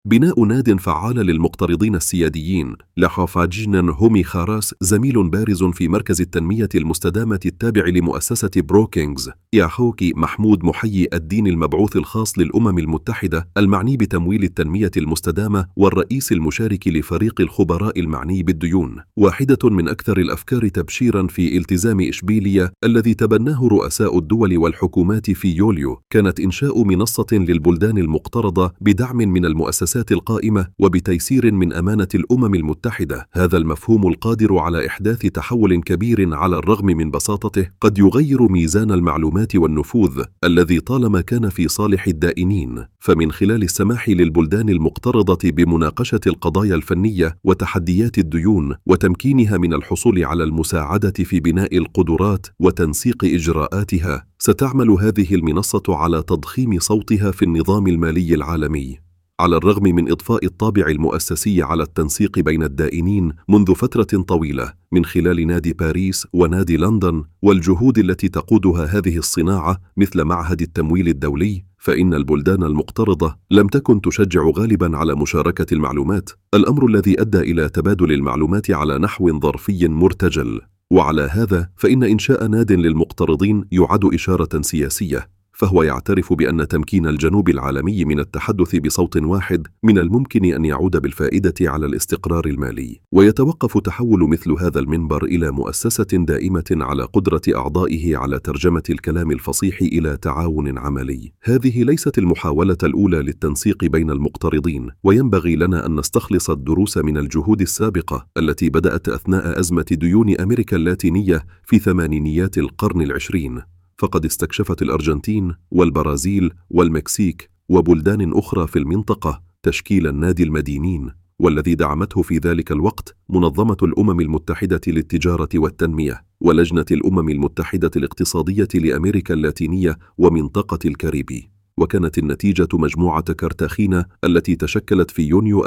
بناء ناد فعال للمقترضين السياديين. لحافاجنن هومي خاراس زميل بارز في مركز التنمية المستدامة التابع لمؤسسة بروكينغز. ياخوكي محمود محيي الدين المبعوث الخاص للأمم المتحدة المعني بتمويل التنمية المستدامة والرئيس المشارك لفريق الخبراء المعني بالديون. واحدة من أكثر الأفكار تبشيرا في التزام إشبيلية الذي تبناه رؤساء الدول والحكومات في يوليو كانت إنشاء منصة للبلدان المقترضة بدعم من المؤسسات القائمة وبتيسير من أمانة الأمم المتحدة. هذا المفهوم القادر على إحداث تحول كبير على الرغم من بساطته قد يغير ميزان المعلومات والنفوذ الذي طالما كان في صالح الدائنين، فمن خلال السماح للبلدان المقترضة بمناقشة القضايا الفنية وتحديات الديون وتمكينها من الحصول على المساعدة في بناء القدرات وتنسيق إجراءاتها، ستعمل هذه المنصة على تضخيم صوتها في النظام المالي العالمي. على الرغم من إضفاء الطابع المؤسسي على التنسيق بين الدائنين منذ فترة طويلة من خلال نادي باريس ونادي لندن والجهود التي تقودها هذه الصناعة مثل معهد التمويل الدولي، فإن البلدان المقترضة لم تكن تشجع غالبا على مشاركة المعلومات، الأمر الذي أدى إلى تبادل المعلومات على نحو ظرفي مرتجل. وعلى هذا فإن إنشاء ناد للمقترضين يعد إشارة سياسية، فهو يعترف بأن تمكين الجنوب العالمي من التحدث بصوت واحد من الممكن أن يعود بالفائدة على الاستقرار المالي. ويتوقف تحول مثل هذا المنبر إلى مؤسسة دائمة على قدرة أعضائه على ترجمة الكلام الفصيح إلى تعاون عملي. هذه ليست المحاولة الأولى للتنسيق بين المقترضين، وينبغي لنا أن نستخلص الدروس من الجهود السابقة التي بدأت أثناء أزمة ديون أمريكا اللاتينية في ثمانينيات القرن العشرين. فقد استكشفت الأرجنتين والبرازيل والمكسيك وبلدان أخرى في المنطقة تشكيل النادي المدينين، والذي دعمته في ذلك الوقت منظمة الأمم المتحدة للتجارة والتنمية ولجنة الأمم المتحدة الاقتصادية لأمريكا اللاتينية ومنطقة الكاريبي. وكانت النتيجة مجموعة كارتاخينا التي تشكلت في يونيو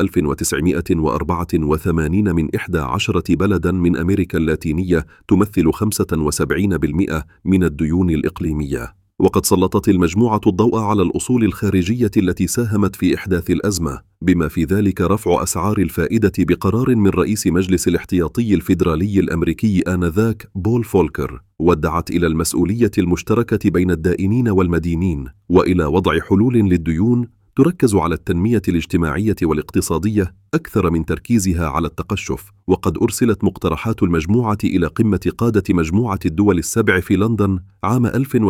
1984 من 11 بلدا من أمريكا اللاتينية تمثل 75% من الديون الإقليمية. وقد سلطت المجموعة الضوء على الأصول الخارجية التي ساهمت في إحداث الأزمة، بما في ذلك رفع أسعار الفائدة بقرار من رئيس مجلس الاحتياطي الفيدرالي الأمريكي آنذاك بول فولكر، ودعت إلى المسؤولية المشتركة بين الدائنين والمدينين وإلى وضع حلول للديون تركز على التنمية الاجتماعية والاقتصادية أكثر من تركيزها على التقشف. وقد أرسلت مقترحات المجموعة إلى قمة قادة مجموعة الدول السبع في لندن عام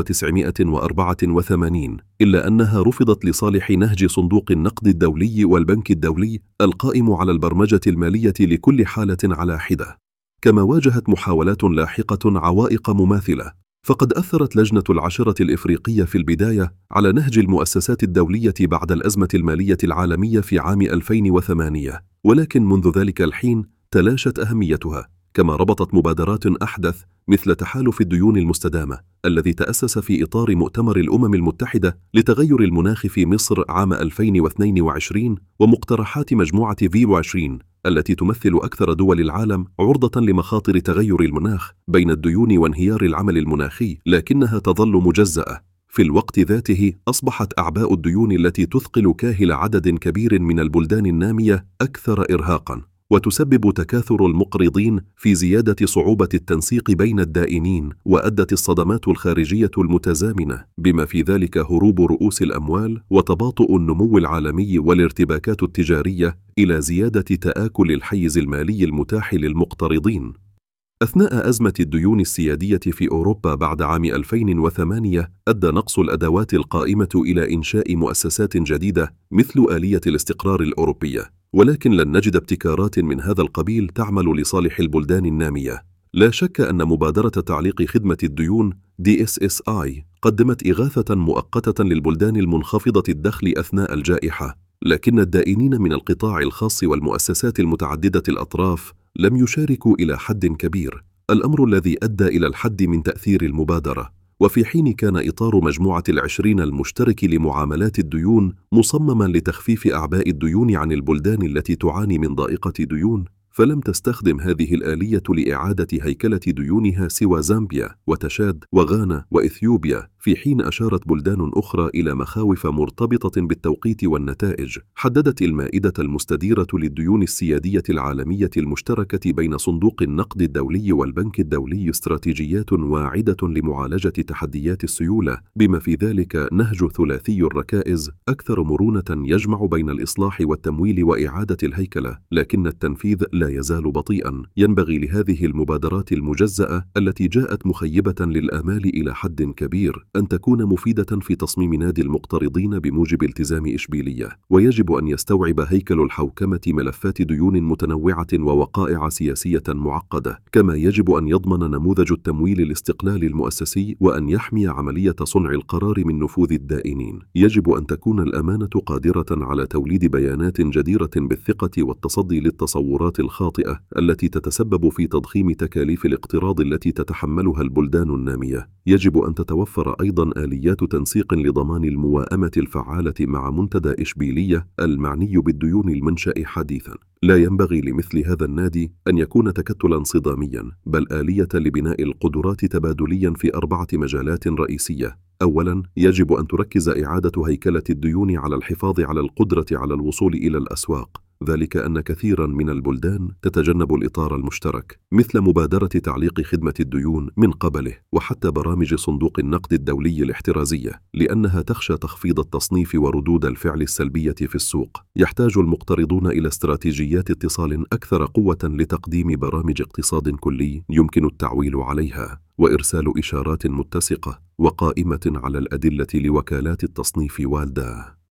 1984، إلا أنها رفضت لصالح نهج صندوق النقد الدولي والبنك الدولي القائم على البرمجة المالية لكل حالة على حدة. كما واجهت محاولات لاحقة عوائق مماثلة، فقد أثرت لجنة العشرة الإفريقية في البداية على نهج المؤسسات الدولية بعد الأزمة المالية العالمية في عام 2008، ولكن منذ ذلك الحين تلاشت أهميتها. كما ربطت مبادرات أحدث مثل تحالف الديون المستدامة الذي تأسس في إطار مؤتمر الأمم المتحدة لتغير المناخ في مصر عام 2022 ومقترحات مجموعة V20 التي تمثل أكثر دول العالم عرضة لمخاطر تغير المناخ بين الديون وانهيار العمل المناخي، لكنها تظل مجزأة. في الوقت ذاته أصبحت أعباء الديون التي تثقل كاهل عدد كبير من البلدان النامية أكثر إرهاقاً، وتسبب تكاثر المقرضين في زيادة صعوبة التنسيق بين الدائنين، وأدت الصدمات الخارجية المتزامنة بما في ذلك هروب رؤوس الأموال وتباطؤ النمو العالمي والارتباكات التجارية إلى زيادة تآكل الحيز المالي المتاح للمقترضين. أثناء أزمة الديون السيادية في أوروبا بعد عام 2008 أدى نقص الأدوات القائمة إلى إنشاء مؤسسات جديدة مثل آلية الاستقرار الأوروبية، ولكن لن نجد ابتكارات من هذا القبيل تعمل لصالح البلدان النامية. لا شك أن مبادرة تعليق خدمة الديون DSSI قدمت إغاثة مؤقتة للبلدان المنخفضة الدخل أثناء الجائحة، لكن الدائنين من القطاع الخاص والمؤسسات المتعددة الأطراف لم يشاركوا إلى حد كبير، الأمر الذي أدى إلى الحد من تأثير المبادرة. وفي حين كان إطار مجموعة ال20 المشترك لمعاملات الديون مصمما لتخفيف أعباء الديون عن البلدان التي تعاني من ضائقة ديون، فلم تستخدم هذه الآلية لإعادة هيكلة ديونها سوى زامبيا وتشاد وغانا وإثيوبيا، في حين أشارت بلدان أخرى إلى مخاوف مرتبطة بالتوقيت والنتائج. حددت المائدة المستديرة للديون السيادية العالمية المشتركة بين صندوق النقد الدولي والبنك الدولي استراتيجيات واعدة لمعالجة تحديات السيولة، بما في ذلك نهج ثلاثي الركائز أكثر مرونة يجمع بين الإصلاح والتمويل وإعادة الهيكلة، لكن التنفيذ لا يزال بطيئا. ينبغي لهذه المبادرات المجزأة التي جاءت مخيبة للآمال إلى حد كبير أن تكون مفيدة في تصميم نادي المقترضين بموجب التزام إشبيلية، ويجب أن يستوعب هيكل الحوكمة ملفات ديون متنوعة ووقائع سياسية معقدة، كما يجب أن يضمن نموذج التمويل الاستقلال المؤسسي وأن يحمي عملية صنع القرار من نفوذ الدائنين. يجب أن تكون الأمانة قادرة على توليد بيانات جديرة بالثقة والتصدي للتصورات الخاطئة التي تتسبب في تضخيم تكاليف الاقتراض التي تتحملها البلدان النامية. يجب أن تتوفر أيضا آليات تنسيق لضمان المواءمة الفعالة مع منتدى إشبيلية المعني بالديون المنشأ حديثا. لا ينبغي لمثل هذا النادي أن يكون تكتلا صداميا، بل آلية لبناء القدرات تبادليا في 4 مجالات رئيسية. أولا، يجب أن تركز إعادة هيكلة الديون على الحفاظ على القدرة على الوصول إلى الأسواق، ذلك أن كثيرا من البلدان تتجنب الإطار المشترك، مثل مبادرة تعليق خدمة الديون من قبله، وحتى برامج صندوق النقد الدولي الاحترازية، لأنها تخشى تخفيض التصنيف وردود الفعل السلبية في السوق. يحتاج المقترضون إلى استراتيجيات اتصال أكثر قوة لتقديم برامج اقتصاد كلي يمكن التعويل عليها، وإرسال إشارات متسقة وقائمة على الأدلة لوكالات التصنيف والدة.